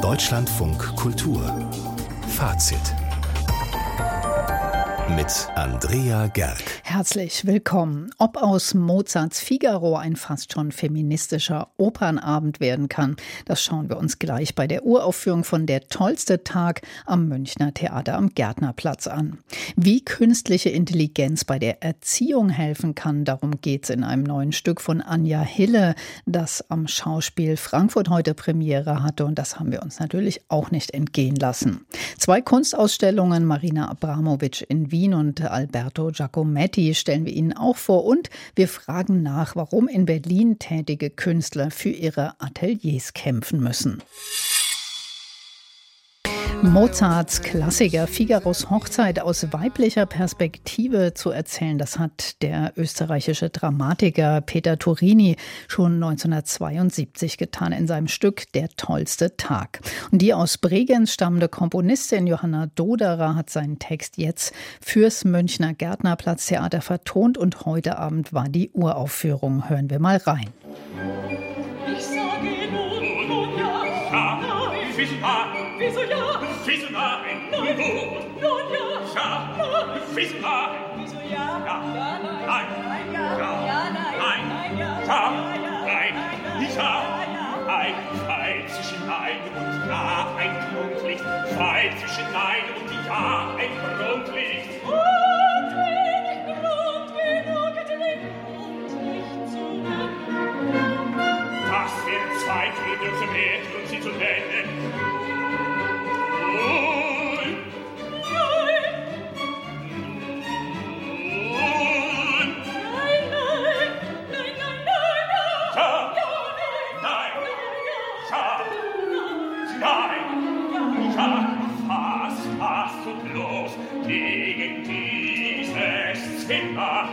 Deutschlandfunk Kultur Fazit mit Andrea Gerg. Herzlich willkommen. Ob aus Mozarts Figaro ein fast schon feministischer Opernabend werden kann, das schauen wir uns gleich bei der Uraufführung von Der tollste Tag am Münchner Theater am Gärtnerplatz an. Wie künstliche Intelligenz bei der Erziehung helfen kann, darum geht's in einem neuen Stück von Anja Hille, das am Schauspiel Frankfurt heute Premiere hatte, und das haben wir uns natürlich auch nicht entgehen lassen. 2 Kunstausstellungen, Marina Abramovic in Wien und Alberto Giacometti, stellen wir Ihnen auch vor, und wir fragen nach, warum in Berlin tätige Künstler für ihre Ateliers kämpfen müssen. Mozarts Klassiker Figaros Hochzeit aus weiblicher Perspektive zu erzählen, das hat der österreichische Dramatiker Peter Turini schon 1972 getan in seinem Stück Der tollste Tag. Und die aus Bregenz stammende Komponistin Johanna Doderer hat seinen Text jetzt fürs Münchner Gärtnerplatztheater vertont, und heute Abend war die Uraufführung. Hören wir mal rein. Ich sage nun ja, wieso ja? Wieso nein? Nun ja. Ja. Wieso nein? Wieso ja? Ja. Nein. Nein. Ja. Ja. Nein. Ja. Nein. Ja. Ein Pfeil zwischen Nein und Ja, ein Grundlicht. Pfeil zwischen Nein und Ja, ein Grundlicht. Und wenig Grund genug, und nicht zu nennen. Das wären 2 Gründe zu wählen und sie zu nennen. Gegen dieses Zimmer.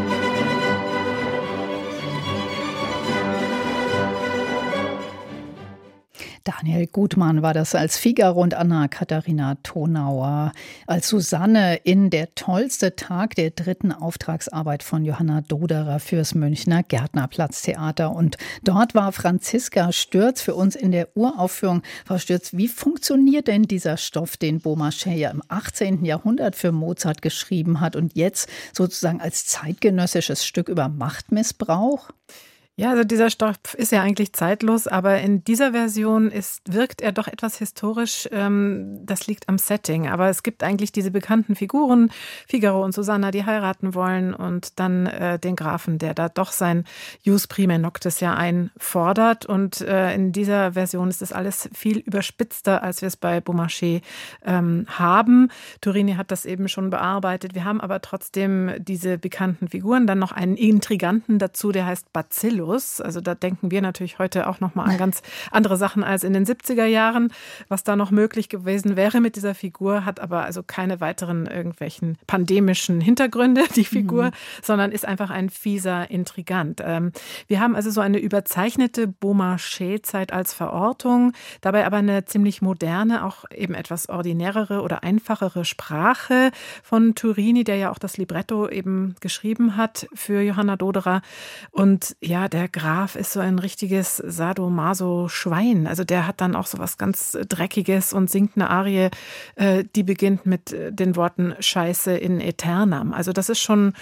Daniel Gutmann war das als Figaro und Anna-Katharina Thonauer als Susanne in Der tollste Tag, der 3. Auftragsarbeit von Johanna Doderer fürs Münchner Gärtnerplatztheater. Und dort war Franziska Stürz für uns in der Uraufführung. Frau Stürz, wie funktioniert denn dieser Stoff, den Beaumarchais ja im 18. Jahrhundert für Mozart geschrieben hat und jetzt sozusagen als zeitgenössisches Stück über Machtmissbrauch? Ja, also dieser Stoff ist ja eigentlich zeitlos, aber in dieser Version wirkt er doch etwas historisch. Das liegt am Setting. Aber es gibt eigentlich diese bekannten Figuren, Figaro und Susanna, die heiraten wollen, und dann den Grafen, der da doch sein Jus Primae Noctis ja einfordert. Und in dieser Version ist das alles viel überspitzter, als wir es bei Beaumarchais haben. Turini hat das eben schon bearbeitet. Wir haben aber trotzdem diese bekannten Figuren. Dann noch einen Intriganten dazu, der heißt Bacillus. Also da denken wir natürlich heute auch nochmal an ganz andere Sachen als in den 70er Jahren, was da noch möglich gewesen wäre mit dieser Figur, hat aber also keine weiteren irgendwelchen pandemischen Hintergründe, die Figur, sondern ist einfach ein fieser Intrigant. Wir haben also so eine überzeichnete Beaumarchais-Zeit als Verortung, dabei aber eine ziemlich moderne, auch eben etwas ordinärere oder einfachere Sprache von Turini, der ja auch das Libretto eben geschrieben hat für Johanna Doderer. Und ja, der Graf ist so ein richtiges Sadomaso-Schwein. Also der hat dann auch so was ganz Dreckiges und singt eine Arie, die beginnt mit den Worten Scheiße in Aeternam. Also das ist schon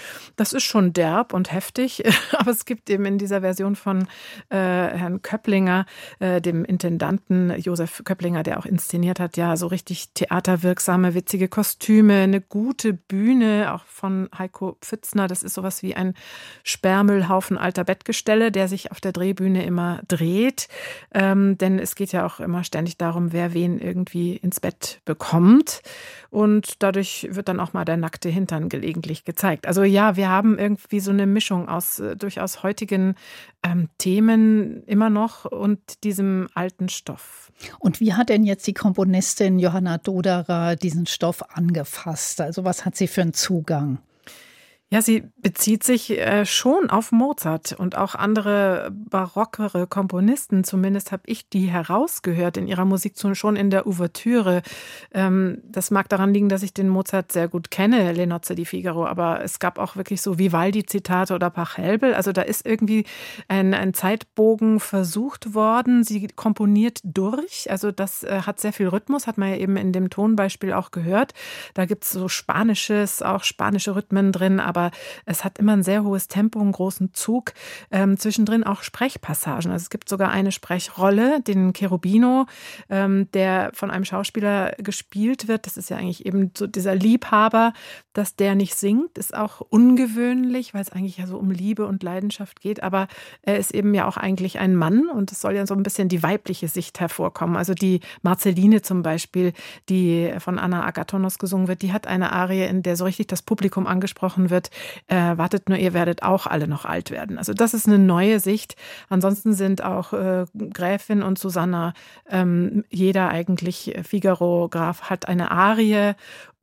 derb und heftig. Aber es gibt eben in dieser Version von Herrn Köpplinger, dem Intendanten Josef Köpplinger, der auch inszeniert hat, ja, so richtig theaterwirksame, witzige Kostüme, eine gute Bühne, auch von Heiko Pfützner. Das ist sowas wie ein Sperrmüllhaufen alter Bettgestelle, der sich auf der Drehbühne immer dreht. Denn es geht ja auch immer ständig darum, wer wen irgendwie ins Bett bekommt. Und dadurch wird dann auch mal der nackte Hintern gelegentlich gezeigt. Also ja, wir haben irgendwie so eine Mischung aus durchaus heutigen Themen immer noch und diesem alten Stoff. Und wie hat denn jetzt die Komponistin Johanna Doderer diesen Stoff angefasst? Also was hat sie für einen Zugang? Ja, sie bezieht sich schon auf Mozart und auch andere barockere Komponisten. Zumindest habe ich die herausgehört in ihrer Musik, schon in der Ouvertüre. Das mag daran liegen, dass ich den Mozart sehr gut kenne, Le Nozze di Figaro. Aber es gab auch wirklich so Vivaldi-Zitate oder Pachelbel. Also da ist irgendwie ein Zeitbogen versucht worden. Sie komponiert durch. Also das hat sehr viel Rhythmus, hat man ja eben in dem Tonbeispiel auch gehört. Da gibt es so spanische Rhythmen drin, aber es hat immer ein sehr hohes Tempo, einen großen Zug, zwischendrin auch Sprechpassagen. Also es gibt sogar eine Sprechrolle, den Cherubino, der von einem Schauspieler gespielt wird. Das ist ja eigentlich eben so dieser Liebhaber, dass der nicht singt, ist auch ungewöhnlich, weil es eigentlich ja so um Liebe und Leidenschaft geht, aber er ist eben ja auch eigentlich ein Mann und es soll ja so ein bisschen die weibliche Sicht hervorkommen. Also die Marceline zum Beispiel, die von Anna Agathos gesungen wird, die hat eine Arie, in der so richtig das Publikum angesprochen wird. Wartet nur, ihr werdet auch alle noch alt werden. Also das ist eine neue Sicht. Ansonsten sind auch Gräfin und Susanna, jeder eigentlich, Figaro, Graf, hat eine Arie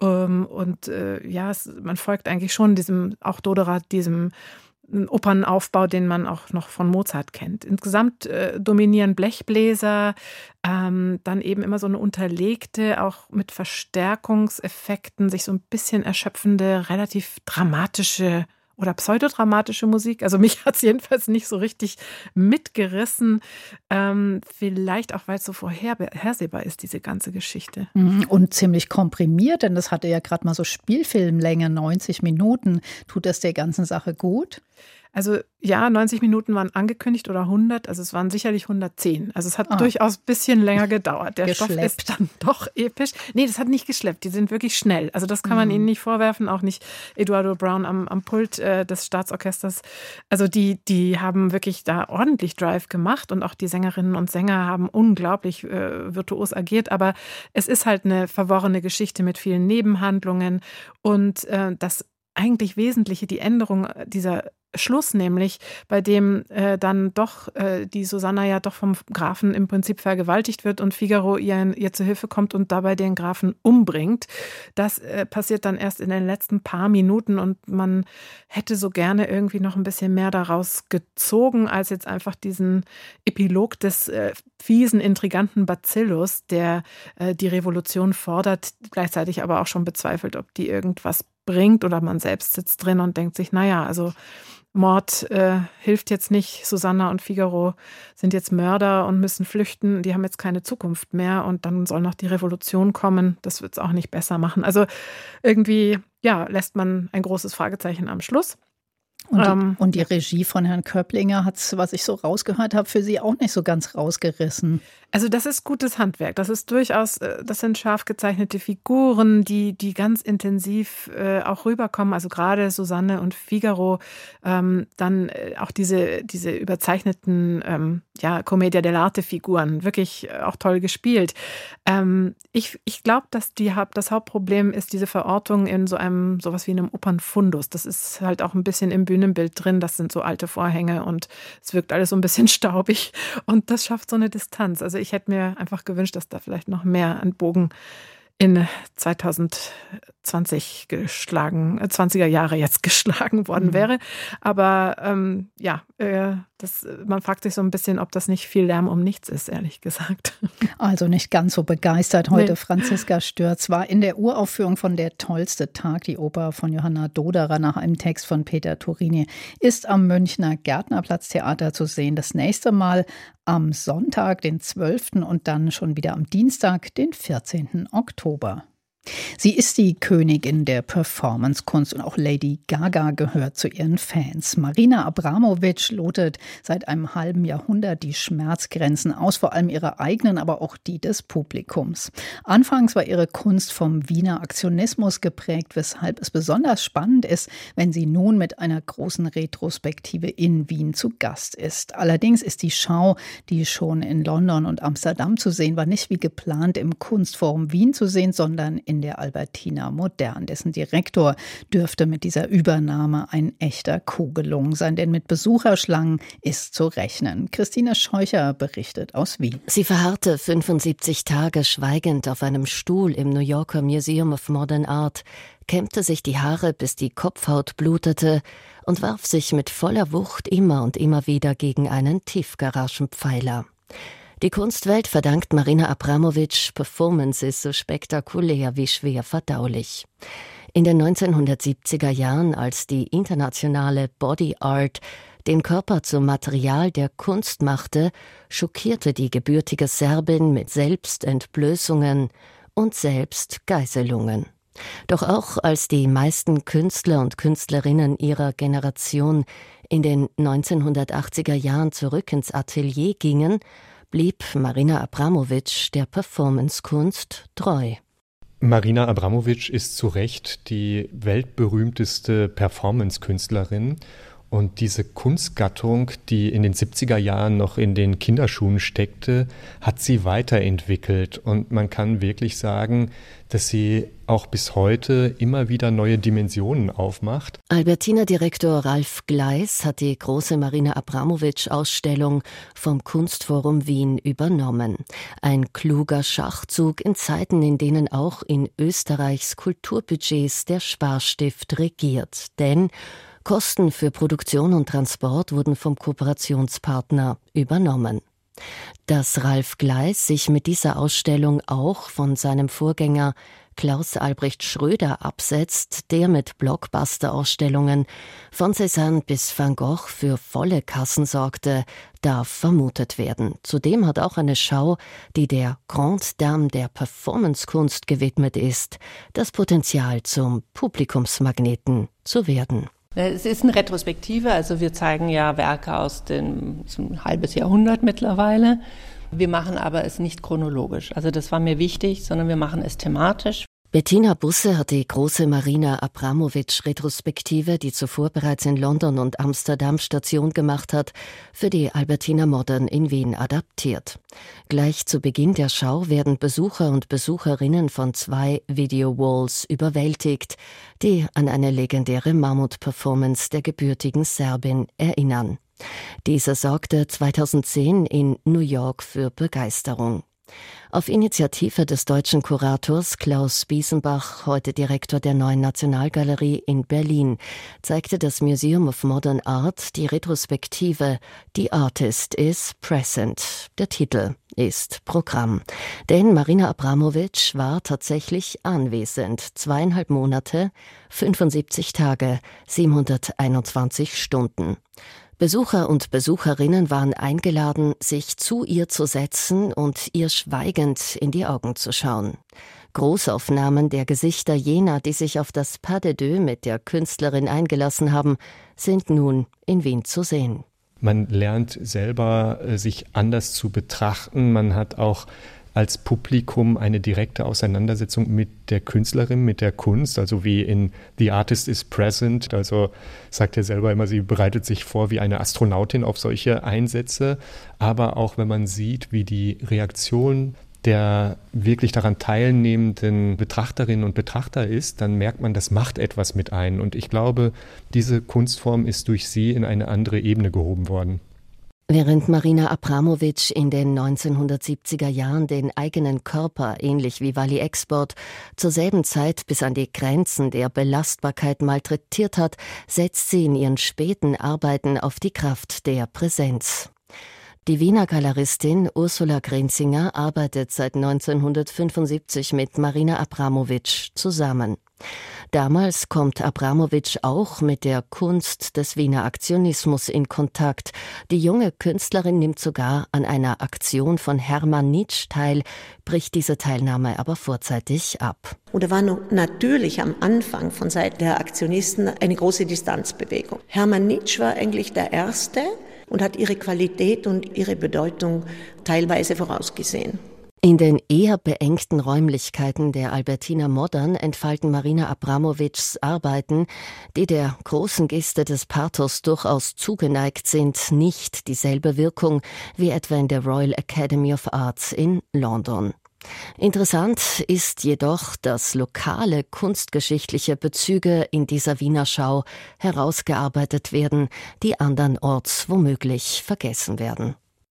und man folgt eigentlich schon auch Doderath, diesem Opernaufbau, den man auch noch von Mozart kennt. Insgesamt dominieren Blechbläser, dann eben immer so eine unterlegte, auch mit Verstärkungseffekten, sich so ein bisschen erschöpfende, relativ dramatische oder pseudodramatische Musik. Also mich hat es jedenfalls nicht so richtig mitgerissen. Vielleicht auch, weil es so vorhersehbar ist, diese ganze Geschichte. Und ziemlich komprimiert, denn das hatte ja gerade mal so Spielfilmlänge, 90 Minuten. Tut das der ganzen Sache gut? Also ja, 90 Minuten waren angekündigt oder 100, also es waren sicherlich 110. Also es hat durchaus ein bisschen länger gedauert. Der Stoff ist dann doch episch. Nee, das hat nicht geschleppt, die sind wirklich schnell. Also das kann man ihnen nicht vorwerfen, auch nicht Eduardo Brown am Pult des Staatsorchesters. Also die haben wirklich da ordentlich Drive gemacht und auch die Sängerinnen und Sänger haben unglaublich virtuos agiert. Aber es ist halt eine verworrene Geschichte mit vielen Nebenhandlungen und das eigentlich Wesentliche, die Änderung dieser Schluss nämlich, bei dem dann doch die Susanna ja doch vom Grafen im Prinzip vergewaltigt wird und Figaro ihr zu Hilfe kommt und dabei den Grafen umbringt. Das passiert dann erst in den letzten paar Minuten und man hätte so gerne irgendwie noch ein bisschen mehr daraus gezogen, als jetzt einfach diesen Epilog des fiesen, intriganten Bacillus, der die Revolution fordert, gleichzeitig aber auch schon bezweifelt, ob die irgendwas bringt oder man selbst sitzt drin und denkt sich, naja, also Mord hilft jetzt nicht, Susanna und Figaro sind jetzt Mörder und müssen flüchten, die haben jetzt keine Zukunft mehr und dann soll noch die Revolution kommen, das wird es auch nicht besser machen. Also irgendwie, lässt man ein großes Fragezeichen am Schluss. Und die Regie von Herrn Köpplinger hat es, was ich so rausgehört habe, für Sie auch nicht so ganz rausgerissen. Also das ist gutes Handwerk. Das ist durchaus, das sind scharf gezeichnete Figuren, die ganz intensiv auch rüberkommen. Also gerade Susanne und Figaro, dann auch diese überzeichneten Commedia dell'arte-Figuren, wirklich auch toll gespielt. Ich glaube, dass das Hauptproblem ist diese Verortung in sowas wie einem Opernfundus. Das ist halt auch ein bisschen im Bühnenbild drin. Das sind so alte Vorhänge und es wirkt alles so ein bisschen staubig und das schafft so eine Distanz. Also ich hätte mir einfach gewünscht, dass da vielleicht noch mehr ein Bogen in 2020 20er Jahre jetzt geschlagen worden wäre. Aber man fragt sich so ein bisschen, ob das nicht viel Lärm um nichts ist, ehrlich gesagt. Also nicht ganz so begeistert heute. Nee. Franziska Störz war in der Uraufführung von Der tollste Tag, die Oper von Johanna Doderer nach einem Text von Peter Turini, ist am Münchner Gärtnerplatztheater zu sehen. Das nächste Mal am Sonntag, den 12. und dann schon wieder am Dienstag, den 14. Oktober. Sie ist die Königin der Performancekunst und auch Lady Gaga gehört zu ihren Fans. Marina Abramović lotet seit einem halben Jahrhundert die Schmerzgrenzen aus, vor allem ihre eigenen, aber auch die des Publikums. Anfangs war ihre Kunst vom Wiener Aktionismus geprägt, weshalb es besonders spannend ist, wenn sie nun mit einer großen Retrospektive in Wien zu Gast ist. Allerdings ist die Schau, die schon in London und Amsterdam zu sehen war, nicht wie geplant im Kunstforum Wien zu sehen, sondern in der Albertina Modern. Dessen Direktor dürfte mit dieser Übernahme ein echter Coup gelungen sein, denn mit Besucherschlangen ist zu rechnen. Christine Scheucher berichtet aus Wien. Sie verharrte 75 Tage schweigend auf einem Stuhl im New Yorker Museum of Modern Art. kämmte sich die Haare, bis die Kopfhaut blutete und warf sich mit voller Wucht immer und immer wieder gegen einen Tiefgaragenpfeiler. Die Kunstwelt verdankt Marina Abramović Performances so spektakulär wie schwer verdaulich. In den 1970er Jahren, als die internationale Body Art den Körper zum Material der Kunst machte, schockierte die gebürtige Serbin mit Selbstentblößungen und Selbstgeißelungen. Doch auch als die meisten Künstler und Künstlerinnen ihrer Generation in den 1980er Jahren zurück ins Atelier gingen, blieb Marina Abramović der Performancekunst treu. Marina Abramović ist zu Recht die weltberühmteste Performance-Künstlerin. Und diese Kunstgattung, die in den 70er Jahren noch in den Kinderschuhen steckte, hat sie weiterentwickelt. Und man kann wirklich sagen, dass sie auch bis heute immer wieder neue Dimensionen aufmacht. Albertina-Direktor Ralf Gleis hat die große Marina Abramović-Ausstellung vom Kunstforum Wien übernommen. Ein kluger Schachzug in Zeiten, in denen auch in Österreichs Kulturbudgets der Sparstift regiert. Denn Kosten für Produktion und Transport wurden vom Kooperationspartner übernommen. Dass Ralf Gleis sich mit dieser Ausstellung auch von seinem Vorgänger Klaus Albrecht Schröder absetzt, der mit Blockbuster-Ausstellungen von Cézanne bis Van Gogh für volle Kassen sorgte, darf vermutet werden. Zudem hat auch eine Schau, die der Grande Dame der Performancekunst gewidmet ist, das Potenzial zum Publikumsmagneten zu werden. Es ist eine Retrospektive, also wir zeigen ja Werke aus dem ein halbes Jahrhundert mittlerweile. Wir machen aber es nicht chronologisch. Also das war mir wichtig, sondern wir machen es thematisch. Bettina Busse hat die große Marina Abramović-Retrospektive, die zuvor bereits in London und Amsterdam Station gemacht hat, für die Albertina Modern in Wien adaptiert. Gleich zu Beginn der Schau werden Besucher und Besucherinnen von 2 Video-Walls überwältigt, die an eine legendäre Mammut-Performance der gebürtigen Serbin erinnern. Diese sorgte 2010 in New York für Begeisterung. Auf Initiative des deutschen Kurators Klaus Biesenbach, heute Direktor der Neuen Nationalgalerie in Berlin, zeigte das Museum of Modern Art die Retrospektive The Artist is Present. Der Titel ist Programm. Denn Marina Abramović war tatsächlich anwesend. 2,5 Monate, 75 Tage, 721 Stunden. Besucher und Besucherinnen waren eingeladen, sich zu ihr zu setzen und ihr schweigend in die Augen zu schauen. Großaufnahmen der Gesichter jener, die sich auf das Pas de deux mit der Künstlerin eingelassen haben, sind nun in Wien zu sehen. Man lernt selber, sich anders zu betrachten. Man hat auch als Publikum eine direkte Auseinandersetzung mit der Künstlerin, mit der Kunst, also wie in The Artist is Present, also sagt er selber immer, sie bereitet sich vor wie eine Astronautin auf solche Einsätze, aber auch wenn man sieht, wie die Reaktion der wirklich daran teilnehmenden Betrachterinnen und Betrachter ist, dann merkt man, das macht etwas mit einem und ich glaube, diese Kunstform ist durch sie in eine andere Ebene gehoben worden. Während Marina Abramović in den 1970er Jahren den eigenen Körper, ähnlich wie Wally Export, zur selben Zeit bis an die Grenzen der Belastbarkeit malträtiert hat, setzt sie in ihren späten Arbeiten auf die Kraft der Präsenz. Die Wiener Galeristin Ursula Grenzinger arbeitet seit 1975 mit Marina Abramović zusammen. Damals kommt Abramović auch mit der Kunst des Wiener Aktionismus in Kontakt. Die junge Künstlerin nimmt sogar an einer Aktion von Hermann Nitsch teil, bricht diese Teilnahme aber vorzeitig ab. Und da war natürlich am Anfang von Seiten der Aktionisten eine große Distanzbewegung. Hermann Nitsch war eigentlich der Erste und hat ihre Qualität und ihre Bedeutung teilweise vorausgesehen. In den eher beengten Räumlichkeiten der Albertina Modern entfalten Marina Abramovićs Arbeiten, die der großen Geste des Pathos durchaus zugeneigt sind, nicht dieselbe Wirkung wie etwa in der Royal Academy of Arts in London. Interessant ist jedoch, dass lokale kunstgeschichtliche Bezüge in dieser Wiener Schau herausgearbeitet werden, die andernorts womöglich vergessen werden.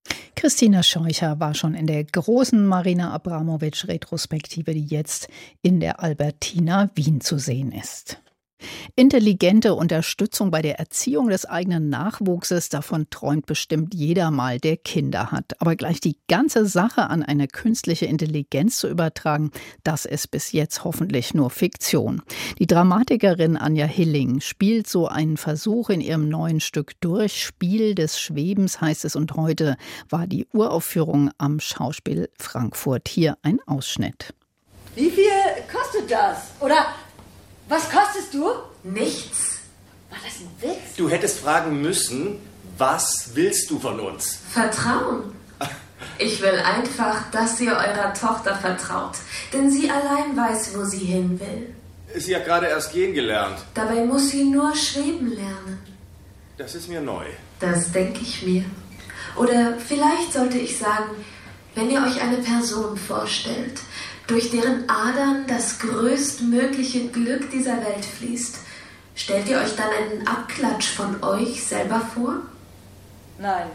Christina Scheucher war schon in der großen Marina Abramović-Retrospektive, die jetzt in der Albertina Wien zu sehen ist. Intelligente Unterstützung bei der Erziehung des eigenen Nachwuchses, davon träumt bestimmt jeder mal, der Kinder hat. Aber gleich die ganze Sache an eine künstliche Intelligenz zu übertragen, das ist bis jetzt hoffentlich nur Fiktion. Die Dramatikerin Anja Hilling spielt so einen Versuch in ihrem neuen Stück durch. Spiel des Schwebens heißt es, und heute war die Uraufführung am Schauspiel Frankfurt. Hier ein Ausschnitt. Wie viel kostet das? Oder was kostest du? Nichts. War das ein Witz? Du hättest fragen müssen, was willst du von uns? Vertrauen. Ich will einfach, dass ihr eurer Tochter vertraut. Denn sie allein weiß, wo sie hin will. Sie hat gerade erst gehen gelernt. Dabei muss sie nur schweben lernen. Das ist mir neu. Das denke ich mir. Oder vielleicht sollte ich sagen, wenn ihr euch eine Person vorstellt, durch deren Adern das größtmögliche Glück dieser Welt fließt, stellt ihr euch dann einen Abklatsch von euch selber vor? Nein.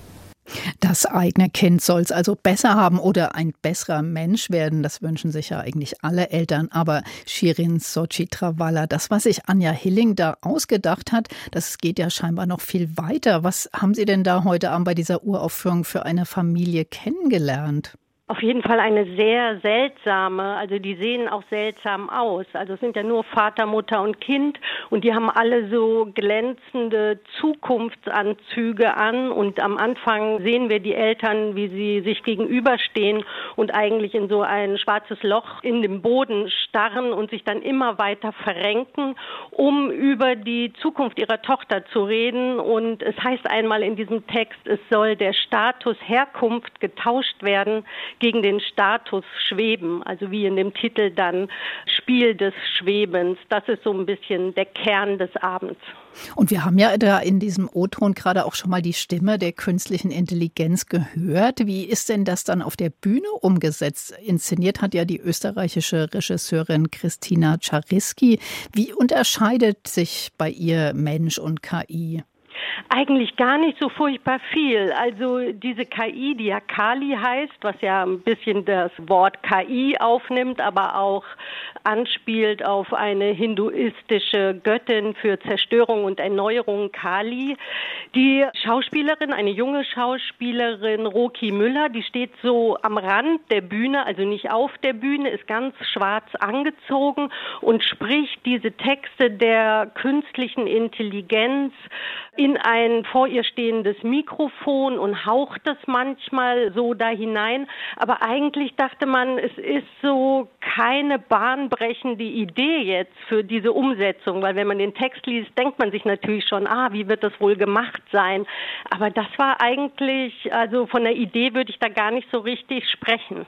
Das eigene Kind soll es also besser haben oder ein besserer Mensch werden. Das wünschen sich ja eigentlich alle Eltern. Aber Shirin Sochitrawala, das, was sich Anja Hilling da ausgedacht hat, das geht ja scheinbar noch viel weiter. Was haben Sie denn da heute Abend bei dieser Uraufführung für eine Familie kennengelernt? Auf jeden Fall eine sehr seltsame, also die sehen auch seltsam aus. Also es sind ja nur Vater, Mutter und Kind und die haben alle so glänzende Zukunftsanzüge an und am Anfang sehen wir die Eltern, wie sie sich gegenüberstehen und eigentlich in so ein schwarzes Loch in dem Boden starren und sich dann immer weiter verrenken, um über die Zukunft ihrer Tochter zu reden. Und es heißt einmal in diesem Text, es soll der Status Herkunft getauscht werden gegen den Status Schweben, also wie in dem Titel dann Spiel des Schwebens. Das ist so ein bisschen der Kern des Abends. Und wir haben ja da in diesem O-Ton gerade auch schon mal die Stimme der künstlichen Intelligenz gehört. Wie ist denn das dann auf der Bühne umgesetzt? Inszeniert hat ja die österreichische Regisseurin Christina Czariski. Wie unterscheidet sich bei ihr Mensch und KI? Eigentlich gar nicht so furchtbar viel. Also diese KI, die ja Kali heißt, was ja ein bisschen das Wort KI aufnimmt, aber auch anspielt auf eine hinduistische Göttin für Zerstörung und Erneuerung, Kali. Die Schauspielerin, eine junge Schauspielerin, Roki Müller, die steht so am Rand der Bühne, also nicht auf der Bühne, ist ganz schwarz angezogen und spricht diese Texte der künstlichen Intelligenz in ein vor ihr stehendes Mikrofon und haucht das manchmal so da hinein. Aber eigentlich dachte man, es ist so keine bahnbrechende Idee jetzt für diese Umsetzung, weil wenn man den Text liest, denkt man sich natürlich schon, wie wird das wohl gemacht sein? Aber das war eigentlich, also von der Idee würde ich da gar nicht so richtig sprechen.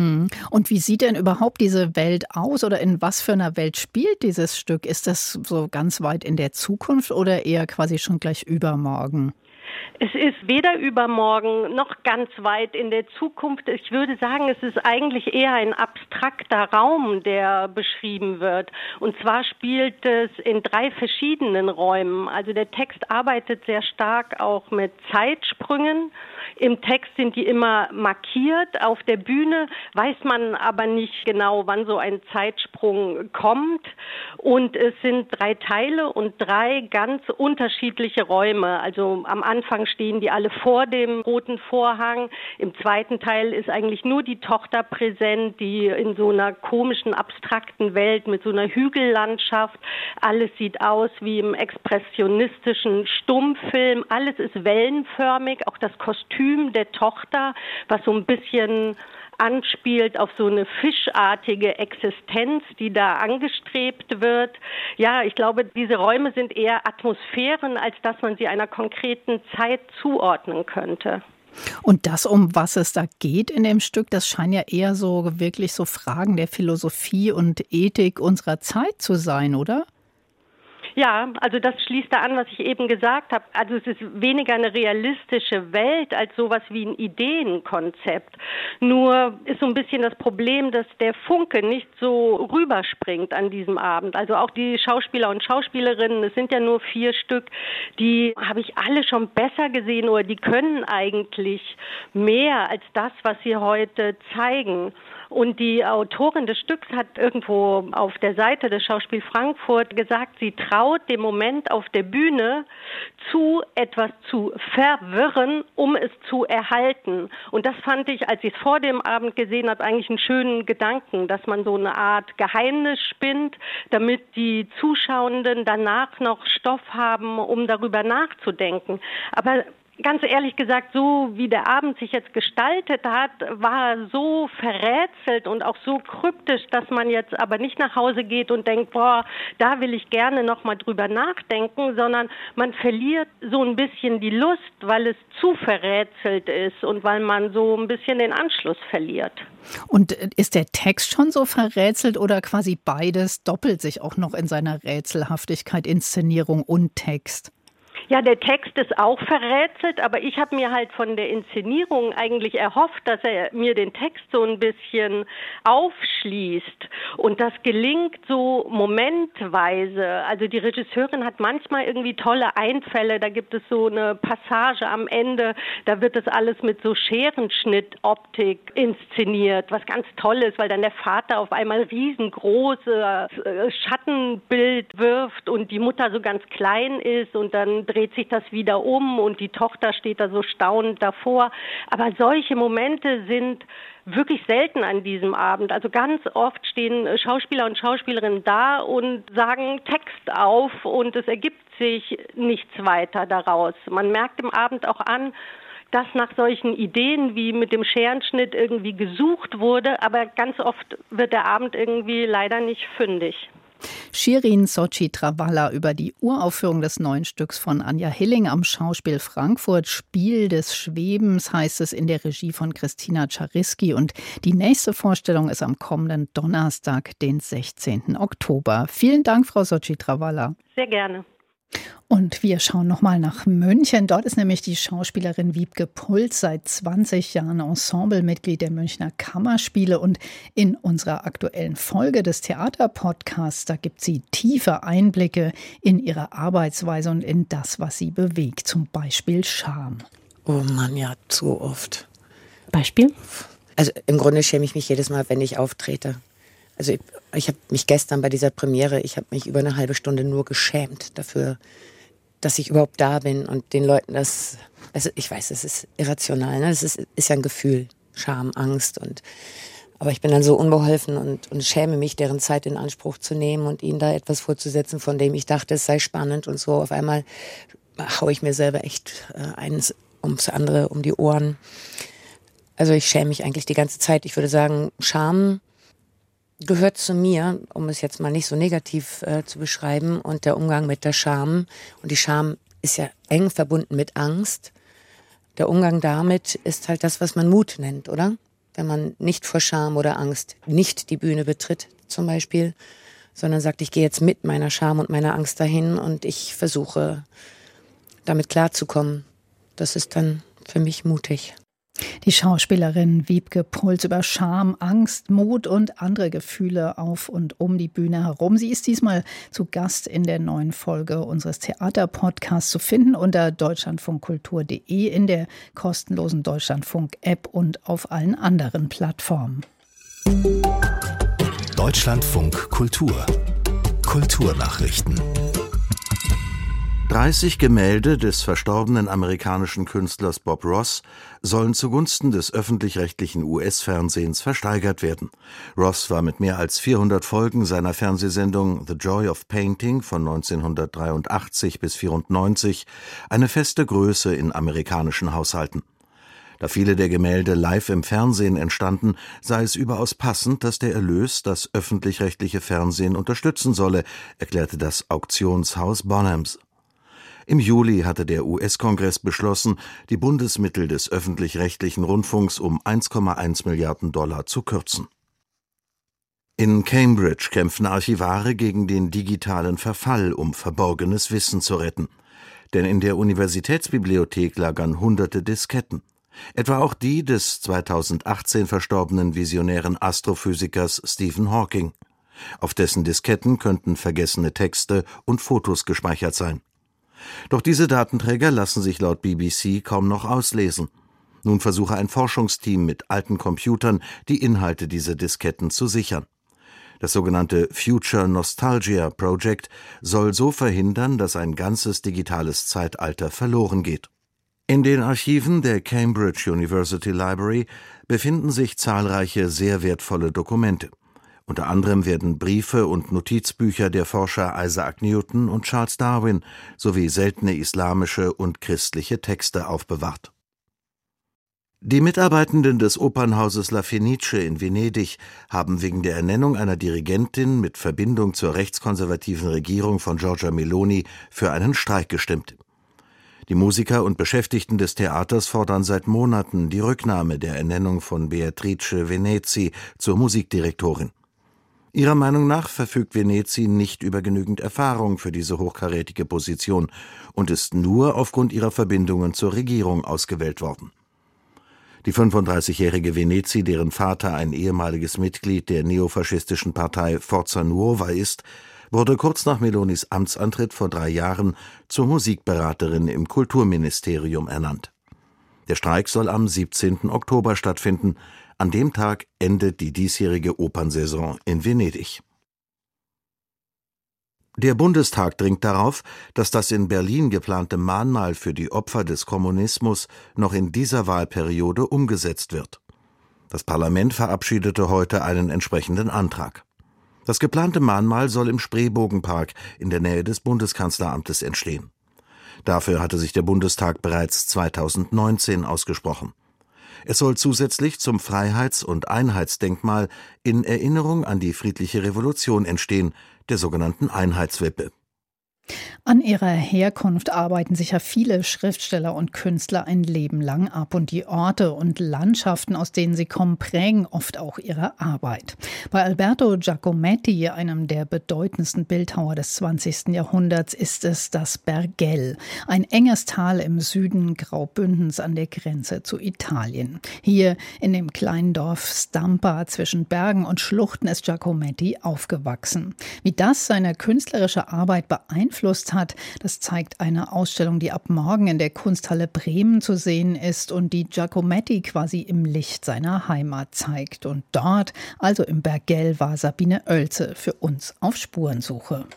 Und wie sieht denn überhaupt diese Welt aus oder in was für einer Welt spielt dieses Stück? Ist das so ganz weit in der Zukunft oder eher quasi schon gleich übermorgen? Es ist weder übermorgen noch ganz weit in der Zukunft. Ich würde sagen, es ist eigentlich eher ein abstrakter Raum, der beschrieben wird. Und zwar spielt es in 3 verschiedenen Räumen. Also der Text arbeitet sehr stark auch mit Zeitsprüngen. Im Text sind die immer markiert. Auf der Bühne weiß man aber nicht genau, wann so ein Zeitsprung kommt. Und es sind 3 Teile und 3 ganz unterschiedliche Räume. Also am Anfang stehen die alle vor dem roten Vorhang. Im zweiten Teil ist eigentlich nur die Tochter präsent, die in so einer komischen, abstrakten Welt mit so einer Hügellandschaft. Alles sieht aus wie im expressionistischen Stummfilm. Alles ist wellenförmig, auch das Kostüm der Tochter, was so ein bisschen anspielt auf so eine fischartige Existenz, die da angestrebt wird. Ja, ich glaube, diese Räume sind eher Atmosphären, als dass man sie einer konkreten Zeit zuordnen könnte. Und das, um was es da geht in dem Stück, das scheinen ja eher so wirklich so Fragen der Philosophie und Ethik unserer Zeit zu sein, oder? Ja, also das schließt da an, was ich eben gesagt habe. Also es ist weniger eine realistische Welt als sowas wie ein Ideenkonzept. Nur ist so ein bisschen das Problem, dass der Funke nicht so rüberspringt an diesem Abend. Also auch die Schauspieler und Schauspielerinnen, es sind ja nur 4 Stück, die habe ich alle schon besser gesehen oder die können eigentlich mehr als das, was sie heute zeigen. Und die Autorin des Stücks hat irgendwo auf der Seite des Schauspiel Frankfurt gesagt, sie traut dem Moment auf der Bühne zu, etwas zu verwirren, um es zu erhalten. Und das fand ich, als ich es vor dem Abend gesehen habe, eigentlich einen schönen Gedanken, dass man so eine Art Geheimnis spinnt, damit die Zuschauenden danach noch Stoff haben, um darüber nachzudenken. Aber ganz ehrlich gesagt, so wie der Abend sich jetzt gestaltet hat, war er so verrätselt und auch so kryptisch, dass man jetzt aber nicht nach Hause geht und denkt, boah, da will ich gerne noch mal drüber nachdenken, sondern man verliert so ein bisschen die Lust, weil es zu verrätselt ist und weil man so ein bisschen den Anschluss verliert. Und ist der Text schon so verrätselt oder quasi beides doppelt sich auch noch in seiner Rätselhaftigkeit, Inszenierung und Text? Ja, der Text ist auch verrätselt, aber ich habe mir halt von der Inszenierung eigentlich erhofft, dass er mir den Text so ein bisschen aufschließt. Und das gelingt so momentweise. Also die Regisseurin hat manchmal irgendwie tolle Einfälle. Da gibt es so eine Passage am Ende, da wird das alles mit so Scherenschnittoptik inszeniert, was ganz toll ist, weil dann der Vater auf einmal riesengroße Schattenbild wirft und die Mutter so ganz klein ist und dann dreht sich das wieder um und die Tochter steht da so staunend davor. Aber solche Momente sind wirklich selten an diesem Abend. Also ganz oft stehen Schauspieler und Schauspielerinnen da und sagen Text auf und es ergibt sich nichts weiter daraus. Man merkt im Abend auch an, dass nach solchen Ideen wie mit dem Scherenschnitt irgendwie gesucht wurde, aber ganz oft wird der Abend irgendwie leider nicht fündig. Shirin Sochi-Travalla über die Uraufführung des neuen Stücks von Anja Hilling am Schauspiel Frankfurt. Spiel des Schwebens heißt es, in der Regie von Christina Czariski. Und die nächste Vorstellung ist am kommenden Donnerstag, den 16. Oktober. Vielen Dank, Frau Sochi-Travalla. Sehr gerne. Und wir schauen nochmal nach München. Dort ist nämlich die Schauspielerin Wiebke Puls seit 20 Jahren Ensemblemitglied der Münchner Kammerspiele. Und in unserer aktuellen Folge des Theaterpodcasts, da gibt sie tiefe Einblicke in ihre Arbeitsweise und in das, was sie bewegt. Zum Beispiel Scham. Oh Mann, ja, zu oft. Beispiel? Also im Grunde schäme ich mich jedes Mal, wenn ich auftrete. Also ich habe mich gestern bei dieser Premiere, ich habe mich über eine halbe Stunde nur geschämt dafür, dass ich überhaupt da bin und den Leuten das, also ich weiß, es ist irrational, ne? Es ist ja ein Gefühl, Scham, Angst aber ich bin dann so unbeholfen und schäme mich, deren Zeit in Anspruch zu nehmen und ihnen da etwas vorzusetzen, von dem ich dachte, es sei spannend und so. Auf einmal haue ich mir selber echt eins ums andere um die Ohren. Also ich schäme mich eigentlich die ganze Zeit. Ich würde sagen, Scham gehört zu mir, um es jetzt mal nicht so negativ zu beschreiben, und der Umgang mit der Scham. Und die Scham ist ja eng verbunden mit Angst. Der Umgang damit ist halt das, was man Mut nennt, oder? Wenn man nicht vor Scham oder Angst nicht die Bühne betritt, zum Beispiel, sondern sagt, ich gehe jetzt mit meiner Scham und meiner Angst dahin und ich versuche, damit klarzukommen. Das ist dann für mich mutig. Die Schauspielerin Wiebke Puls über Scham, Angst, Mut und andere Gefühle auf und um die Bühne herum. Sie ist diesmal zu Gast in der neuen Folge unseres Theaterpodcasts zu finden unter deutschlandfunkkultur.de, in der kostenlosen Deutschlandfunk-App und auf allen anderen Plattformen. Deutschlandfunk Kultur. Kulturnachrichten. 30 Gemälde des verstorbenen amerikanischen Künstlers Bob Ross sollen zugunsten des öffentlich-rechtlichen US-Fernsehens versteigert werden. Ross war mit mehr als 400 Folgen seiner Fernsehsendung The Joy of Painting von 1983 bis 1994 eine feste Größe in amerikanischen Haushalten. Da viele der Gemälde live im Fernsehen entstanden, sei es überaus passend, dass der Erlös das öffentlich-rechtliche Fernsehen unterstützen solle, erklärte das Auktionshaus Bonhams. Im Juli hatte der US-Kongress beschlossen, die Bundesmittel des öffentlich-rechtlichen Rundfunks um $1,1 Milliarden zu kürzen. In Cambridge kämpfen Archivare gegen den digitalen Verfall, um verborgenes Wissen zu retten. Denn in der Universitätsbibliothek lagern hunderte Disketten. Etwa auch die des 2018 verstorbenen visionären Astrophysikers Stephen Hawking. Auf dessen Disketten könnten vergessene Texte und Fotos gespeichert sein. Doch diese Datenträger lassen sich laut BBC kaum noch auslesen. Nun versuche ein Forschungsteam mit alten Computern, die Inhalte dieser Disketten zu sichern. Das sogenannte Future Nostalgia Project soll so verhindern, dass ein ganzes digitales Zeitalter verloren geht. In den Archiven der Cambridge University Library befinden sich zahlreiche sehr wertvolle Dokumente. Unter anderem werden Briefe und Notizbücher der Forscher Isaac Newton und Charles Darwin sowie seltene islamische und christliche Texte aufbewahrt. Die Mitarbeitenden des Opernhauses La Fenice in Venedig haben wegen der Ernennung einer Dirigentin mit Verbindung zur rechtskonservativen Regierung von Giorgia Meloni für einen Streik gestimmt. Die Musiker und Beschäftigten des Theaters fordern seit Monaten die Rücknahme der Ernennung von Beatrice Venezi zur Musikdirektorin. Ihrer Meinung nach verfügt Venezi nicht über genügend Erfahrung für diese hochkarätige Position und ist nur aufgrund ihrer Verbindungen zur Regierung ausgewählt worden. Die 35-jährige Venezi, deren Vater ein ehemaliges Mitglied der neofaschistischen Partei Forza Nuova ist, wurde kurz nach Melonis Amtsantritt vor 3 Jahren zur Musikberaterin im Kulturministerium ernannt. Der Streik soll am 17. Oktober stattfinden. An dem Tag endet die diesjährige Opernsaison in Venedig. Der Bundestag dringt darauf, dass das in Berlin geplante Mahnmal für die Opfer des Kommunismus noch in dieser Wahlperiode umgesetzt wird. Das Parlament verabschiedete heute einen entsprechenden Antrag. Das geplante Mahnmal soll im Spreebogenpark in der Nähe des Bundeskanzleramtes entstehen. Dafür hatte sich der Bundestag bereits 2019 ausgesprochen. Es soll zusätzlich zum Freiheits- und Einheitsdenkmal in Erinnerung an die friedliche Revolution entstehen, der sogenannten Einheitswippe. An ihrer Herkunft arbeiten sich ja viele Schriftsteller und Künstler ein Leben lang ab und die Orte und Landschaften, aus denen sie kommen, prägen oft auch ihre Arbeit. Bei Alberto Giacometti, einem der bedeutendsten Bildhauer des 20. Jahrhunderts, ist es das Bergell, ein enges Tal im Süden Graubündens an der Grenze zu Italien. Hier in dem kleinen Dorf Stampa zwischen Bergen und Schluchten ist Giacometti aufgewachsen. Wie das seine künstlerische Arbeit beeinflusst hat, das zeigt eine Ausstellung, die ab morgen in der Kunsthalle Bremen zu sehen ist und die Giacometti quasi im Licht seiner Heimat zeigt. Und dort, also im Bergell, war Sabine Oelze für uns auf Spurensuche.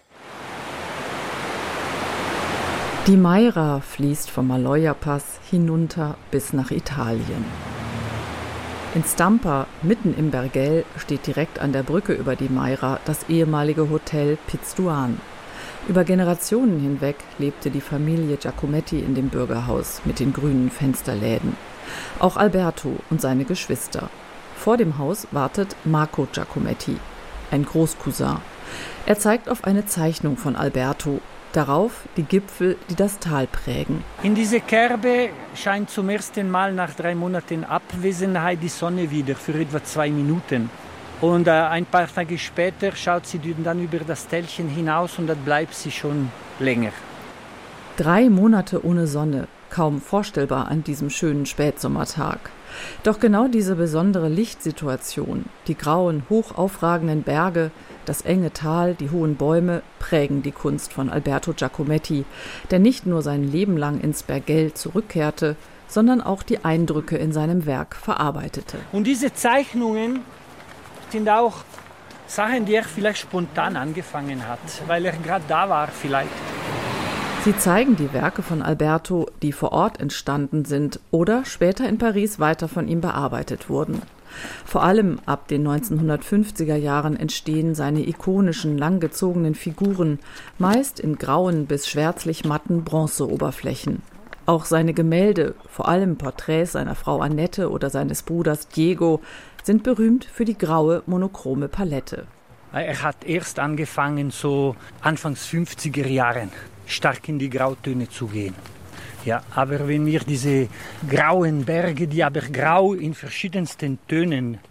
Die Maira fließt vom Maloja-Pass hinunter bis nach Italien. In Stampa, mitten im Bergell, steht direkt an der Brücke über die Maira das ehemalige Hotel Piztuan. Über Generationen hinweg lebte die Familie Giacometti in dem Bürgerhaus mit den grünen Fensterläden. Auch Alberto und seine Geschwister. Vor dem Haus wartet Marco Giacometti, ein Großcousin. Er zeigt auf eine Zeichnung von Alberto. Darauf die Gipfel, die das Tal prägen. In diese Kerbe scheint zum ersten Mal nach 3 Monaten Abwesenheit die Sonne wieder für etwa 2 Minuten. Und ein paar Tage später schaut sie dann über das Tälchen hinaus und dann bleibt sie schon länger. 3 Monate ohne Sonne, kaum vorstellbar an diesem schönen Spätsommertag. Doch genau diese besondere Lichtsituation, die grauen, hoch aufragenden Berge, das enge Tal, die hohen Bäume prägen die Kunst von Alberto Giacometti, der nicht nur sein Leben lang ins Bergell zurückkehrte, sondern auch die Eindrücke in seinem Werk verarbeitete. Und diese Zeichnungen sind auch Sachen, die er vielleicht spontan angefangen hat, weil er gerade da war vielleicht. Sie zeigen die Werke von Alberto, die vor Ort entstanden sind oder später in Paris weiter von ihm bearbeitet wurden. Vor allem ab den 1950er Jahren entstehen seine ikonischen, langgezogenen Figuren, meist in grauen bis schwärzlich matten Bronzeoberflächen. Auch seine Gemälde, vor allem Porträts seiner Frau Annette oder seines Bruders Diego, sind berühmt für die graue, monochrome Palette. Er hat erst angefangen, so Anfangs 50er Jahren, stark in die Grautöne zu gehen. Ja, aber wenn wir diese grauen Berge, die aber grau in verschiedensten Tönen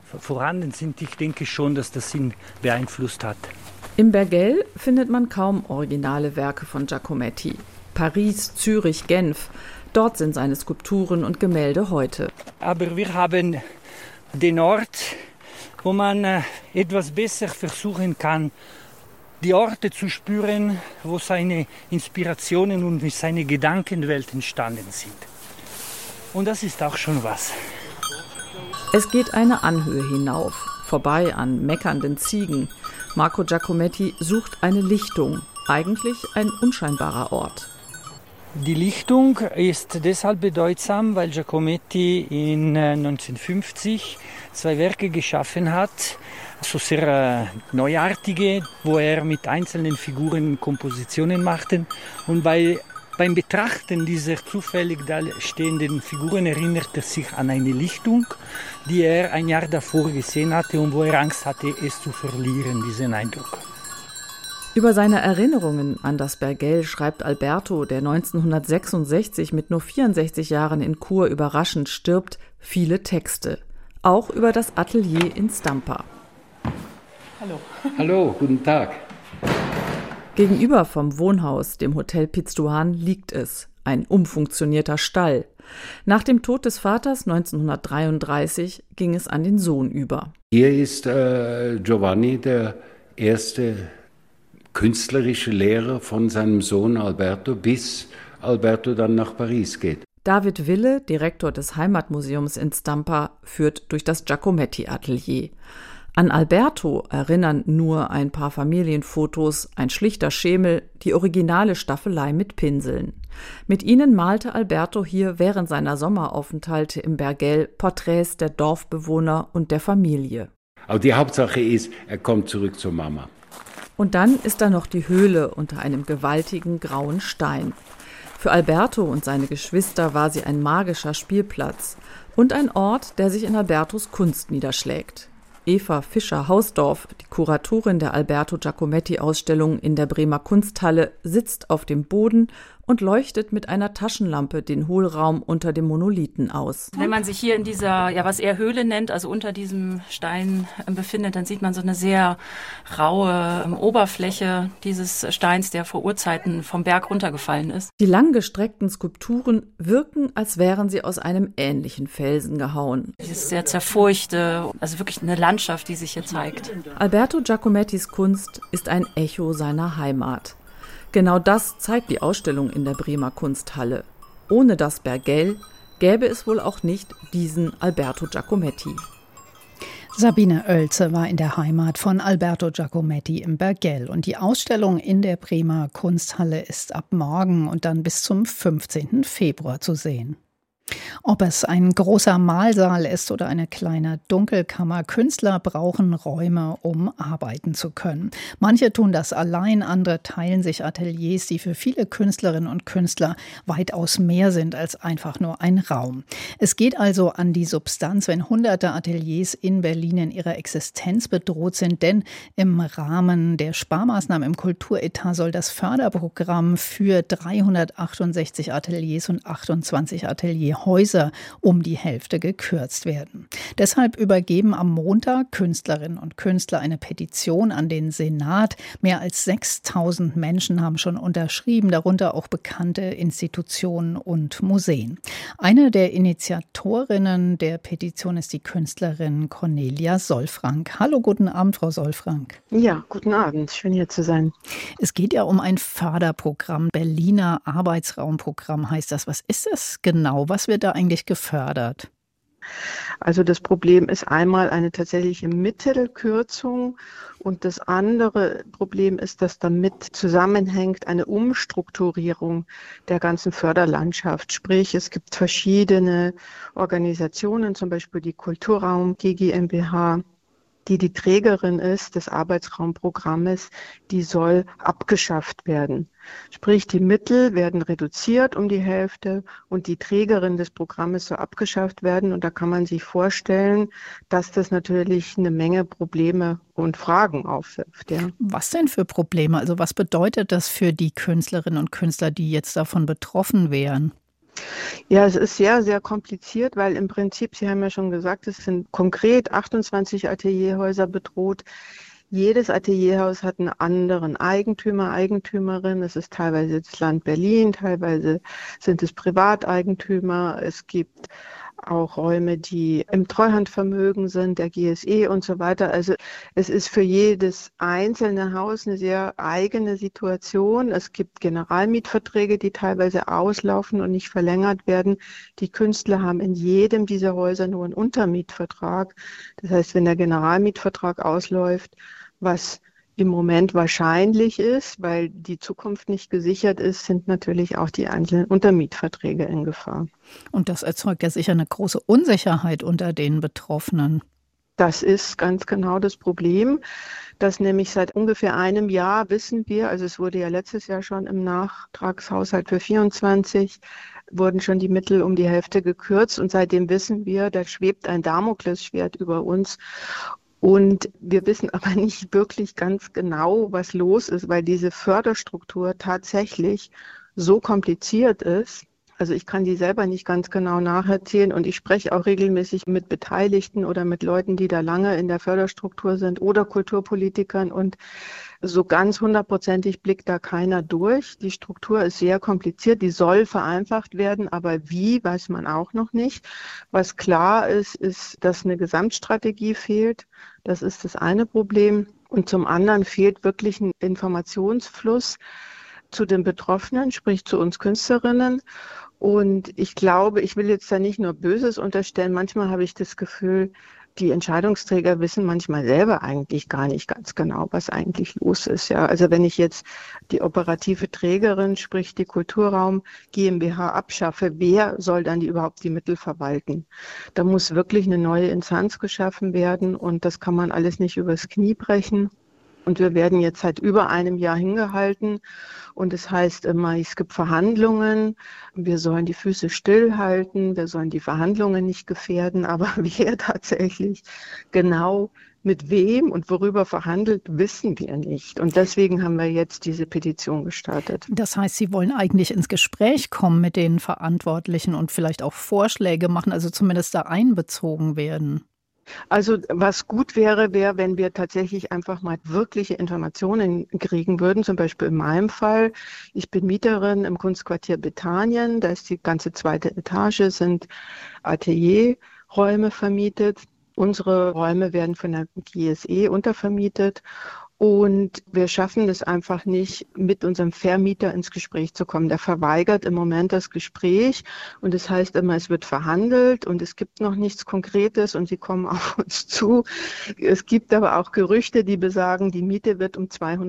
vorhanden sind. Ich denke schon, dass das ihn beeinflusst hat. Im Bergell findet man kaum originale Werke von Giacometti. Paris, Zürich, Genf, dort sind seine Skulpturen und Gemälde heute. Aber wir haben den Ort, wo man etwas besser versuchen kann, die Orte zu spüren, wo seine Inspirationen und seine Gedankenwelt entstanden sind. Und das ist auch schon was. Es geht eine Anhöhe hinauf, vorbei an meckernden Ziegen. Marco Giacometti sucht eine Lichtung, eigentlich ein unscheinbarer Ort. Die Lichtung ist deshalb bedeutsam, weil Giacometti in 1950 zwei Werke geschaffen hat, so sehr neuartige, wo er mit einzelnen Figuren Kompositionen machte. Und beim Betrachten dieser zufällig da stehenden Figuren erinnert er sich an eine Lichtung, die er ein Jahr davor gesehen hatte und wo er Angst hatte, es zu verlieren, diesen Eindruck. Über seine Erinnerungen an das Bergell schreibt Alberto, der 1966 mit nur 64 Jahren in Chur überraschend stirbt, viele Texte. Auch über das Atelier in Stampa. Hallo. Hallo, guten Tag. Gegenüber vom Wohnhaus, dem Hotel Pitzduan, liegt es, ein umfunktionierter Stall. Nach dem Tod des Vaters 1933 ging es an den Sohn über. Hier ist Giovanni der erste künstlerische Lehrer von seinem Sohn Alberto, bis Alberto dann nach Paris geht. David Wille, Direktor des Heimatmuseums in Stampa, führt durch das Giacometti-Atelier. An Alberto erinnern nur ein paar Familienfotos, ein schlichter Schemel, die originale Staffelei mit Pinseln. Mit ihnen malte Alberto hier während seiner Sommeraufenthalte im Bergell Porträts der Dorfbewohner und der Familie. Aber die Hauptsache ist, er kommt zurück zur Mama. Und dann ist da noch die Höhle unter einem gewaltigen grauen Stein. Für Alberto und seine Geschwister war sie ein magischer Spielplatz und ein Ort, der sich in Albertos Kunst niederschlägt. Eva Fischer-Hausdorf, die Kuratorin der Alberto Giacometti-Ausstellung in der Bremer Kunsthalle, sitzt auf dem Boden und leuchtet mit einer Taschenlampe den Hohlraum unter dem Monolithen aus. Wenn man sich hier in dieser, was er Höhle nennt, also unter diesem Stein befindet, dann sieht man so eine sehr raue Oberfläche dieses Steins, der vor Urzeiten vom Berg runtergefallen ist. Die langgestreckten Skulpturen wirken, als wären sie aus einem ähnlichen Felsen gehauen. Dieses sehr zerfurchte, also wirklich eine Landschaft, die sich hier zeigt. Alberto Giacomettis Kunst ist ein Echo seiner Heimat. Genau das zeigt die Ausstellung in der Bremer Kunsthalle. Ohne das Bergell gäbe es wohl auch nicht diesen Alberto Giacometti. Sabine Oelze war in der Heimat von Alberto Giacometti im Bergell. Und die Ausstellung in der Bremer Kunsthalle ist ab morgen und dann bis zum 15. Februar zu sehen. Ob es ein großer Mahlsaal ist oder eine kleine Dunkelkammer, Künstler brauchen Räume, um arbeiten zu können. Manche tun das allein, andere teilen sich Ateliers, die für viele Künstlerinnen und Künstler weitaus mehr sind als einfach nur ein Raum. Es geht also an die Substanz, wenn hunderte Ateliers in Berlin in ihrer Existenz bedroht sind, denn im Rahmen der Sparmaßnahmen im Kulturetat soll das Förderprogramm für 368 Ateliers und 28 Atelierhäuser um die Hälfte gekürzt werden. Deshalb übergeben am Montag Künstlerinnen und Künstler eine Petition an den Senat. Mehr als 6.000 Menschen haben schon unterschrieben, darunter auch bekannte Institutionen und Museen. Eine der Initiatorinnen der Petition ist die Künstlerin Cornelia Solfrank. Hallo, guten Abend, Frau Solfrank. Ja, guten Abend, schön hier zu sein. Es geht ja um ein Förderprogramm, Berliner Arbeitsraumprogramm heißt das. Was ist das genau? Was wird da eigentlich gefördert? Also das Problem ist einmal eine tatsächliche Mittelkürzung und das andere Problem ist, dass damit zusammenhängt eine Umstrukturierung der ganzen Förderlandschaft. Sprich, es gibt verschiedene Organisationen, zum Beispiel die Kulturraum GmbH, die Trägerin ist des Arbeitsraumprogrammes, die soll abgeschafft werden. Sprich, die Mittel werden reduziert um die Hälfte und die Trägerin des Programmes soll abgeschafft werden. Und da kann man sich vorstellen, dass das natürlich eine Menge Probleme und Fragen aufwirft. Ja. Was denn für Probleme? Also was bedeutet das für die Künstlerinnen und Künstler, die jetzt davon betroffen wären? Ja, es ist sehr, sehr kompliziert, weil im Prinzip, Sie haben ja schon gesagt, es sind konkret 28 Atelierhäuser bedroht. Jedes Atelierhaus hat einen anderen Eigentümer, Eigentümerin. Es ist teilweise das Land Berlin, teilweise sind es Privateigentümer. Es gibt auch Räume, die im Treuhandvermögen sind, der GSE und so weiter. Also es ist für jedes einzelne Haus eine sehr eigene Situation. Es gibt Generalmietverträge, die teilweise auslaufen und nicht verlängert werden. Die Künstler haben in jedem dieser Häuser nur einen Untermietvertrag. Das heißt, wenn der Generalmietvertrag ausläuft, was im Moment wahrscheinlich ist, weil die Zukunft nicht gesichert ist, sind natürlich auch die einzelnen Untermietverträge in Gefahr. Und das erzeugt ja sicher eine große Unsicherheit unter den Betroffenen. Das ist ganz genau das Problem, dass nämlich seit ungefähr einem Jahr wissen wir, also es wurde ja letztes Jahr schon im Nachtragshaushalt für 24, wurden schon die Mittel um die Hälfte gekürzt und seitdem wissen wir, da schwebt ein Damoklesschwert über uns. Und wir wissen aber nicht wirklich ganz genau, was los ist, weil diese Förderstruktur tatsächlich so kompliziert ist. Also ich kann die selber nicht ganz genau nacherzählen und ich spreche auch regelmäßig mit Beteiligten oder mit Leuten, die da lange in der Förderstruktur sind oder Kulturpolitikern und so ganz hundertprozentig blickt da keiner durch. Die Struktur ist sehr kompliziert, die soll vereinfacht werden, aber wie, weiß man auch noch nicht. Was klar ist, ist, dass eine Gesamtstrategie fehlt. Das ist das eine Problem. Und zum anderen fehlt wirklich ein Informationsfluss zu den Betroffenen, sprich zu uns Künstlerinnen. Und ich glaube, ich will jetzt da nicht nur Böses unterstellen, manchmal habe ich das Gefühl, die Entscheidungsträger wissen manchmal selber eigentlich gar nicht ganz genau, was eigentlich los ist. Ja, also wenn ich jetzt die operative Trägerin, sprich die Kulturraum GmbH abschaffe, wer soll dann überhaupt die Mittel verwalten? Da muss wirklich eine neue Instanz geschaffen werden und das kann man alles nicht übers Knie brechen. Und wir werden jetzt seit über einem Jahr hingehalten und es heißt immer, es gibt Verhandlungen, wir sollen die Füße stillhalten, wir sollen die Verhandlungen nicht gefährden, aber wer tatsächlich genau mit wem und worüber verhandelt, wissen wir nicht. Und deswegen haben wir jetzt diese Petition gestartet. Das heißt, Sie wollen eigentlich ins Gespräch kommen mit den Verantwortlichen und vielleicht auch Vorschläge machen, also zumindest da einbezogen werden. Also was gut wäre, wenn wir tatsächlich einfach mal wirkliche Informationen kriegen würden. Zum Beispiel in meinem Fall, ich bin Mieterin im Kunstquartier Bethanien, da ist die ganze zweite Etage, sind Atelierräume vermietet. Unsere Räume werden von der GSE untervermietet. Und wir schaffen es einfach nicht, mit unserem Vermieter ins Gespräch zu kommen. Der verweigert im Moment das Gespräch und das heißt immer, es wird verhandelt und es gibt noch nichts Konkretes und sie kommen auf uns zu. Es gibt aber auch Gerüchte, die besagen, die Miete wird um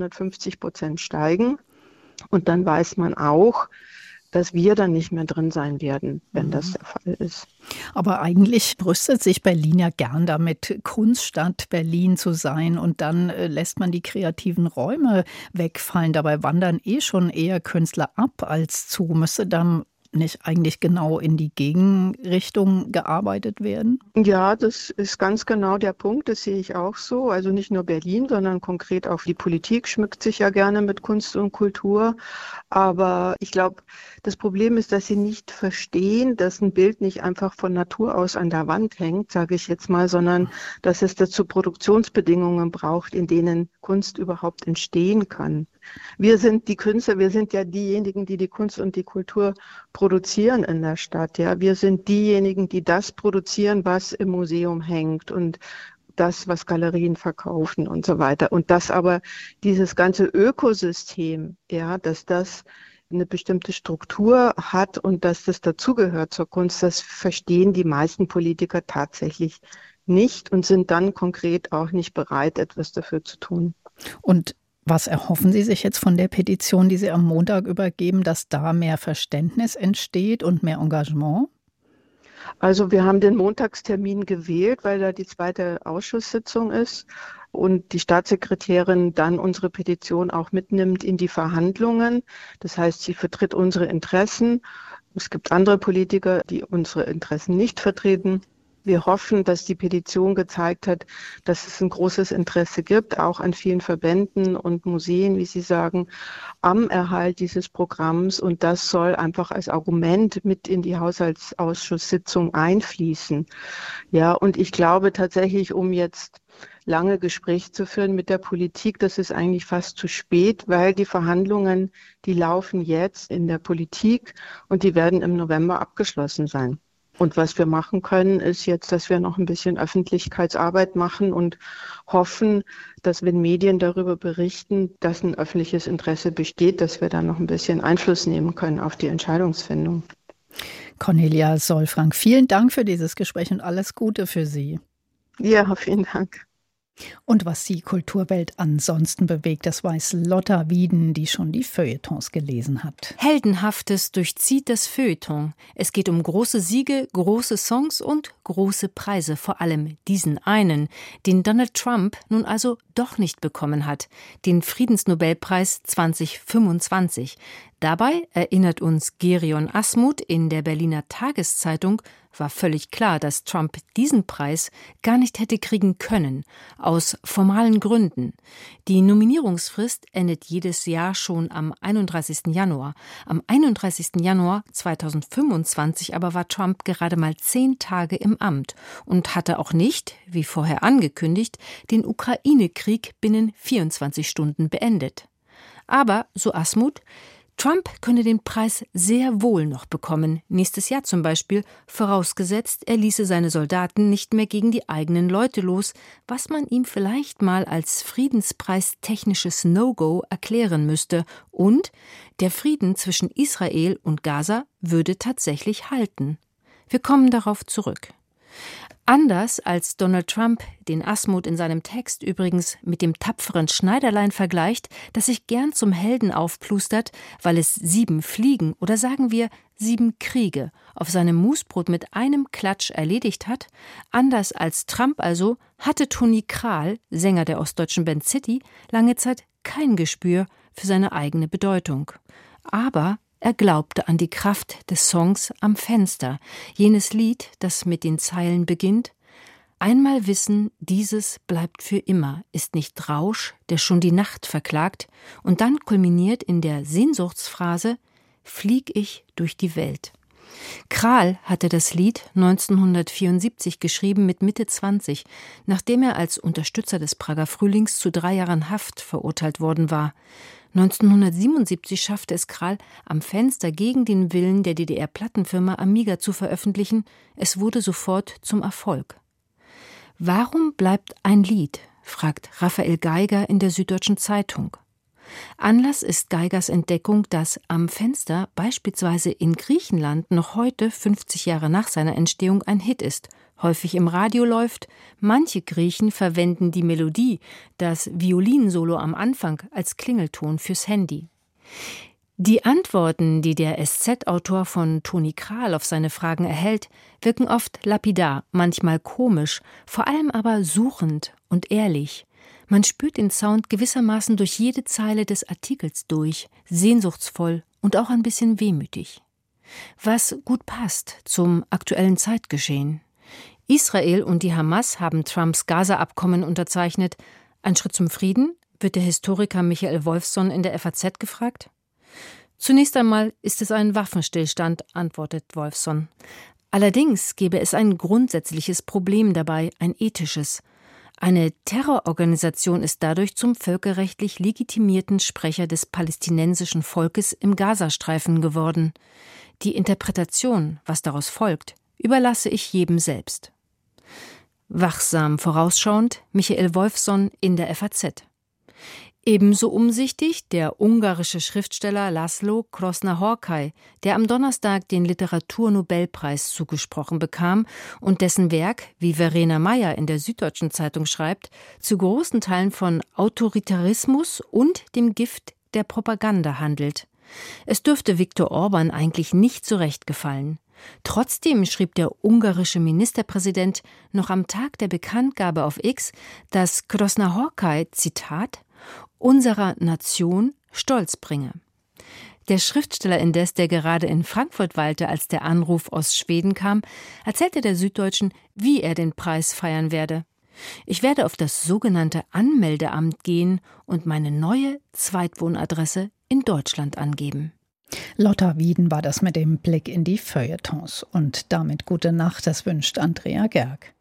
250% steigen und dann weiß man auch, dass wir dann nicht mehr drin sein werden, wenn das der Fall ist. Aber eigentlich brüstet sich Berlin ja gern damit, Kunststadt Berlin zu sein und dann lässt man die kreativen Räume wegfallen. Dabei wandern schon eher Künstler ab als zu. Müsste dann nicht eigentlich genau in die Gegenrichtung gearbeitet werden? Ja, das ist ganz genau der Punkt, das sehe ich auch so. Also nicht nur Berlin, sondern konkret auch die Politik schmückt sich ja gerne mit Kunst und Kultur. Aber ich glaube, das Problem ist, dass sie nicht verstehen, dass ein Bild nicht einfach von Natur aus an der Wand hängt, sage ich jetzt mal, sondern dass es dazu Produktionsbedingungen braucht, in denen Kunst überhaupt entstehen kann. Wir sind die Künstler, wir sind ja diejenigen, die die Kunst und die Kultur produzieren in der Stadt. Ja, wir sind diejenigen, die das produzieren, was im Museum hängt und das, was Galerien verkaufen und so weiter. Und dass aber dieses ganze Ökosystem, ja, dass das eine bestimmte Struktur hat und dass das dazugehört zur Kunst, das verstehen die meisten Politiker tatsächlich nicht und sind dann konkret auch nicht bereit, etwas dafür zu tun. Und was erhoffen Sie sich jetzt von der Petition, die Sie am Montag übergeben, dass da mehr Verständnis entsteht und mehr Engagement? Also wir haben den Montagstermin gewählt, weil da die zweite Ausschusssitzung ist und die Staatssekretärin dann unsere Petition auch mitnimmt in die Verhandlungen. Das heißt, sie vertritt unsere Interessen. Es gibt andere Politiker, die unsere Interessen nicht vertreten. Wir hoffen, dass die Petition gezeigt hat, dass es ein großes Interesse gibt, auch an vielen Verbänden und Museen, wie Sie sagen, am Erhalt dieses Programms. Und das soll einfach als Argument mit in die Haushaltsausschusssitzung einfließen. Ja, und ich glaube tatsächlich, um jetzt lange Gespräche zu führen mit der Politik, das ist eigentlich fast zu spät, weil die Verhandlungen, die laufen jetzt in der Politik und die werden im November abgeschlossen sein. Und was wir machen können, ist jetzt, dass wir noch ein bisschen Öffentlichkeitsarbeit machen und hoffen, dass wenn Medien darüber berichten, dass ein öffentliches Interesse besteht, dass wir dann noch ein bisschen Einfluss nehmen können auf die Entscheidungsfindung. Cornelia Solfrank, vielen Dank für dieses Gespräch und alles Gute für Sie. Ja, vielen Dank. Und was die Kulturwelt ansonsten bewegt, das weiß Lotta Wieden, die schon die Feuilletons gelesen hat. Heldenhaftes durchzieht das Feuilleton. Es geht um große Siege, große Songs und große Preise, vor allem diesen einen, den Donald Trump nun also doch nicht bekommen hat, den Friedensnobelpreis 2025. Dabei, erinnert uns Gerion Asmuth in der Berliner Tageszeitung, war völlig klar, dass Trump diesen Preis gar nicht hätte kriegen können, aus formalen Gründen. Die Nominierungsfrist endet jedes Jahr schon am 31. Januar. Am 31. Januar 2025 aber war Trump gerade mal 10 Tage im Amt und hatte auch nicht, wie vorher angekündigt, den Ukraine-Krieg binnen 24 Stunden beendet. Aber, so Asmuth, Trump könne den Preis sehr wohl noch bekommen, nächstes Jahr zum Beispiel, vorausgesetzt, er ließe seine Soldaten nicht mehr gegen die eigenen Leute los, was man ihm vielleicht mal als Friedenspreis technisches No-Go erklären müsste, und der Frieden zwischen Israel und Gaza würde tatsächlich halten. Wir kommen darauf zurück. Anders als Donald Trump, den Asmuth in seinem Text übrigens mit dem tapferen Schneiderlein vergleicht, das sich gern zum Helden aufplustert, weil es 7 Fliegen oder sagen wir 7 Kriege auf seinem Musbrot mit einem Klatsch erledigt hat, anders als Trump also, hatte Toni Krahl, Sänger der ostdeutschen Band City, lange Zeit kein Gespür für seine eigene Bedeutung. Aber er glaubte an die Kraft des Songs Am Fenster, jenes Lied, das mit den Zeilen beginnt: Einmal wissen, dieses bleibt für immer, ist nicht Rausch, der schon die Nacht verklagt, und dann kulminiert in der Sehnsuchtsphrase: Flieg ich durch die Welt. Krahl hatte das Lied 1974 geschrieben mit Mitte 20, nachdem er als Unterstützer des Prager Frühlings zu 3 Jahren Haft verurteilt worden war. 1977 schaffte es Krahl, Am Fenster gegen den Willen der DDR-Plattenfirma Amiga zu veröffentlichen. Es wurde sofort zum Erfolg. Warum bleibt ein Lied? Fragt Raphael Geiger in der Süddeutschen Zeitung. Anlass ist Geigers Entdeckung, dass Am Fenster beispielsweise in Griechenland noch heute, 50 Jahre nach seiner Entstehung, ein Hit ist, häufig im Radio läuft. Manche Griechen verwenden die Melodie, das Violinsolo am Anfang, als Klingelton fürs Handy. Die Antworten, die der SZ-Autor von Toni Krahl auf seine Fragen erhält, wirken oft lapidar, manchmal komisch, vor allem aber suchend und ehrlich. Man spürt den Sound gewissermaßen durch jede Zeile des Artikels durch, sehnsuchtsvoll und auch ein bisschen wehmütig. Was gut passt zum aktuellen Zeitgeschehen. Israel und die Hamas haben Trumps Gaza-Abkommen unterzeichnet. Ein Schritt zum Frieden, wird der Historiker Michael Wolfson in der FAZ gefragt. Zunächst einmal ist es ein Waffenstillstand, antwortet Wolfson. Allerdings gäbe es ein grundsätzliches Problem dabei, ein ethisches. Eine Terrororganisation ist dadurch zum völkerrechtlich legitimierten Sprecher des palästinensischen Volkes im Gazastreifen geworden. Die Interpretation, was daraus folgt, überlasse ich jedem selbst. Wachsam vorausschauend Michael Wolfson in der FAZ. Ebenso umsichtig der ungarische Schriftsteller László Krosna-Horkai, der am Donnerstag den Literaturnobelpreis zugesprochen bekam und dessen Werk, wie Verena Meyer in der Süddeutschen Zeitung schreibt, zu großen Teilen von Autoritarismus und dem Gift der Propaganda handelt. Es dürfte Viktor Orban eigentlich nicht so recht gefallen. Trotzdem schrieb der ungarische Ministerpräsident noch am Tag der Bekanntgabe auf X, dass Krosna-Horkai, Zitat, unserer Nation Stolz bringe. Der Schriftsteller indes, der gerade in Frankfurt weilte, als der Anruf aus Schweden kam, erzählte der Süddeutschen, wie er den Preis feiern werde. Ich werde auf das sogenannte Anmeldeamt gehen und meine neue Zweitwohnadresse in Deutschland angeben. Lotta Wieden war das mit dem Blick in die Feuilletons. Und damit gute Nacht, das wünscht Andrea Gerg.